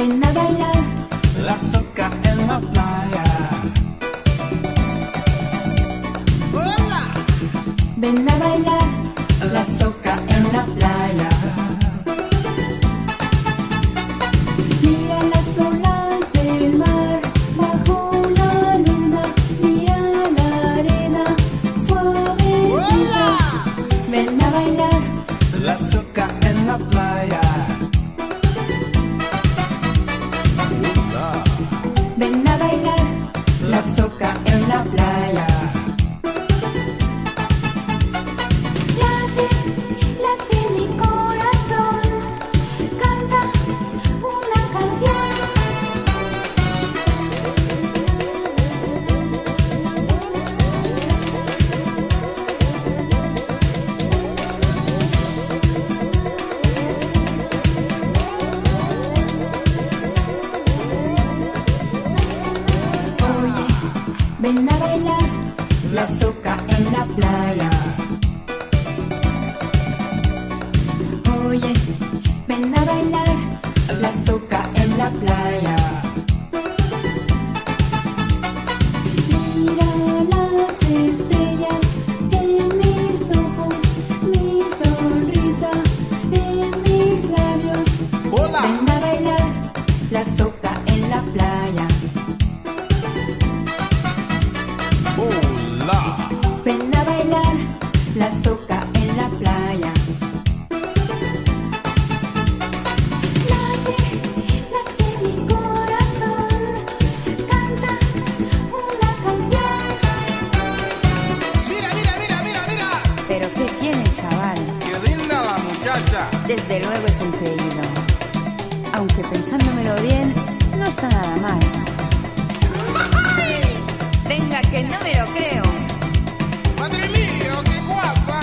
Ven a bailar la soca en la playa. ¡Hola! Ven a bailar La soca en la playa. Mira las olas del mar bajo la luna, mira la arena suavecita. Ven a bailar La soca en la playa. ven a bailar La soca en la playa. late, late mi corazón, canta una canción. Oye, ven a bailar La soca en la playa. Oye, ven a bailar La soca en la playa. Mira las estrellas en mis ojos, mi sonrisa en mis labios. ¡Hola! Ven a bailar La soca en la playa. ¡Hola! ven a bailar La soca en la playa. late, late mi corazón, canta una canción. Mira, mira, mira, mira, mira. Pero ¿qué tiene, chaval? Qué linda la muchacha. Desde luego es un creído. Aunque pensándomelo bien, no está nada mal. Venga, que no me lo creo. Madre mía, qué guapa.